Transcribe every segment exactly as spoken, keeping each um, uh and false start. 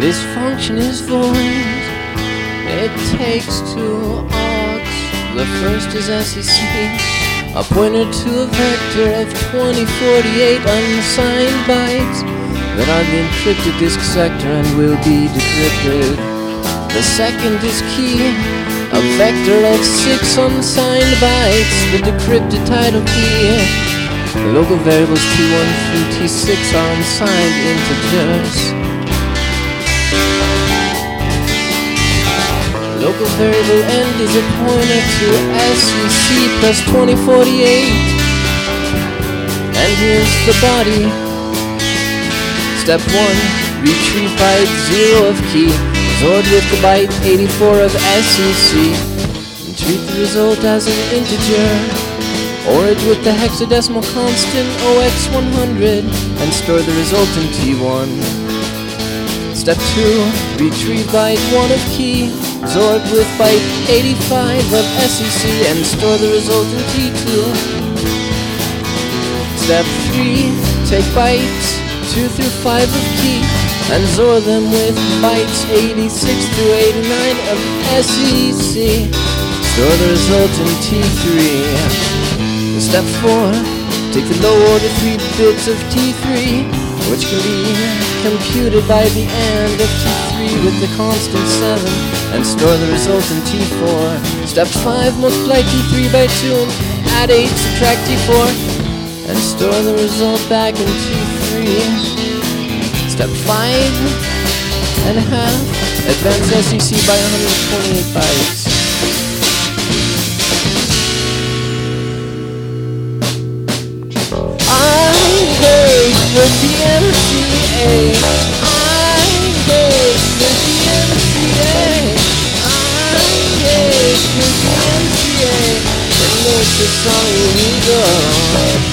This function is void. It takes two args. The first is S E C, a pointer to a vector of twenty forty-eight unsigned bytes that are the encrypted disk sector and will be decrypted. The second is key, a vector of six unsigned bytes, the decrypted title key. The local variables T one through T six are unsigned integers. Local variable end is a pointer to S E C plus twenty forty-eight. And here's the body. Step one, retrieve byte zero of key, XORed with the byte eighty-four of S E C, and treat the result as an integer, or it with the hexadecimal constant O X one hundred, and store the result in T one. Step two, retrieve byte one of key, XORed with byte eighty-five of S E C, and store the result in T two. Step three, take bytes two through five of key, and XOR them with bytes eighty-six through eighty-nine of S E C. Store the result in T three. Step four, take the low order three bits of T three, which can be computed by the AND of T three with the constant seven, and store the result in T four. Step five, multiply T three by two and add eight, subtract T four, and store the result back in T three. Step five and a half, advance S E C by one hundred twenty-eight bytes. I hate the D M C A. I hate the D M C A. I hate the D M C A. It makes the song illegal.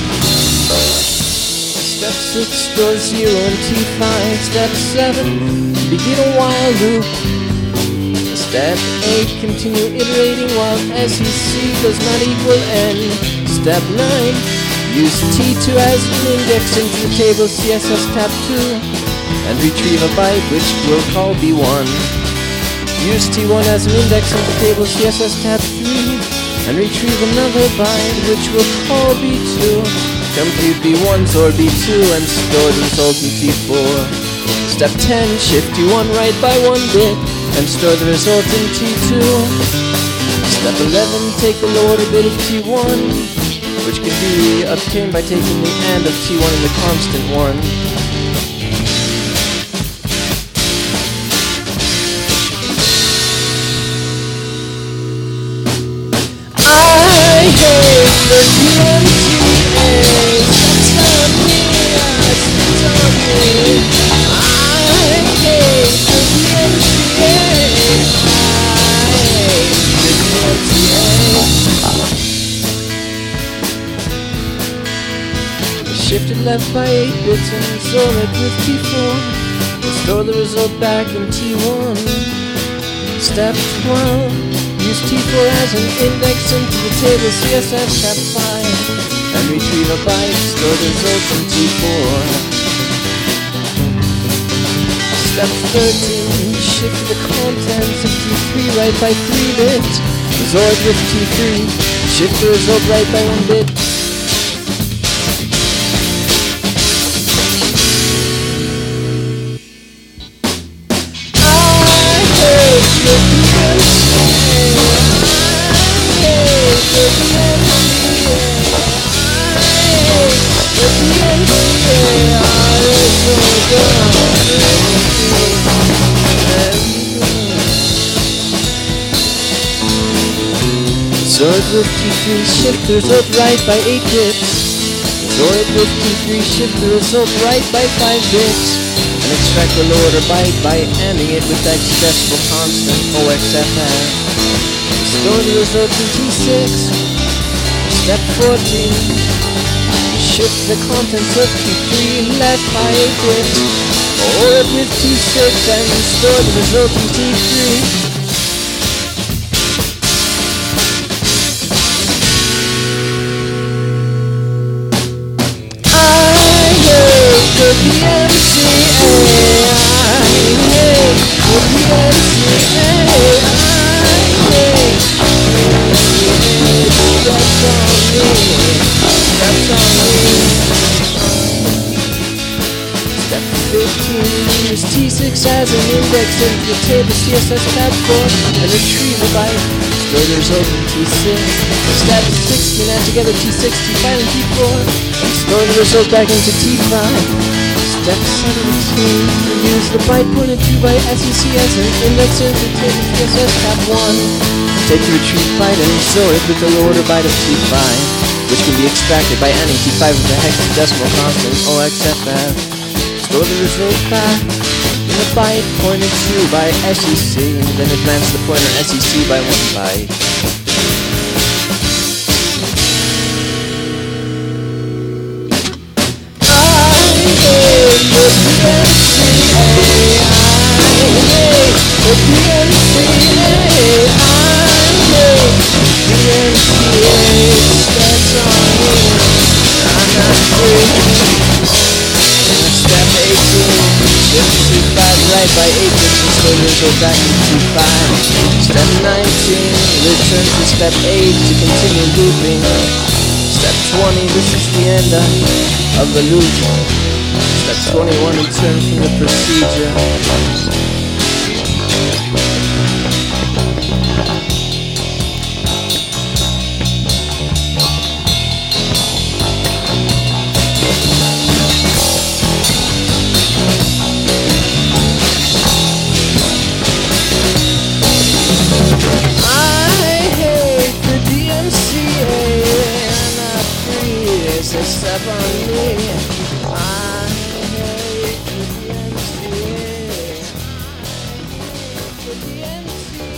Step six, store zero in T five. Step seven, begin a while loop. Step eight, continue iterating while S E C does not equal N. Step nine, use T two as an index into the table C S S tab two, and retrieve a byte which we'll call B one. Use T one as an index into the table C S S tab three, and retrieve another byte which we'll call B two. Compute B one, XOR B two, and store the result in T four. Step ten, shift T one right by one bit, and store the result in T two. Step eleven, take the low order bit of T one, which can be obtained by taking the AND of T one and the constant one. I hate the D M C A. Tell me, tell me. I hate the D M C A. I hate the D M C A. Shifted left by eight bits and XOR it with T four. Store the result back in T one. Step twelve, use T four as an index into the table C S S tab five, and retrieve a byte, store the result in T four. Step thirteen, shift the contents of T three right by three bits, XOR with T three, shift the result right by one bit. XOR with T three, shift the result right by eight bits. XOR with T three, shift the result right by five bits, and extract the low order byte by ANDing it with the hexadecimal constant O X F F. Store the result in T six. Step fourteen, shift the contents of T three left by eight bits, or it with T six and store the result in T three. I hate the D M C A. T six as an index into the table C S S tab four and retrieve a byte. Store the result in T six. Step sixteen add together T six, T five, and T four and store the result back into T five. Step seventeen, use the byte pointed to by S E C as an index into table C S S tab one. Take the retrieved byte and store it with the order byte of T five, which can be extracted by adding T five with the hexadecimal constant O X F F. Store the result back in the byte pointed to by S E C, then advance the pointer S E C by one byte. Right by eight bits and store the result back in T five. Step nineteen, return to step eight to continue looping. Step twenty, this is the end of the loop. Step twenty-one, return from the procedure. Step on me. I hate the D M C A. I hate the D M C A.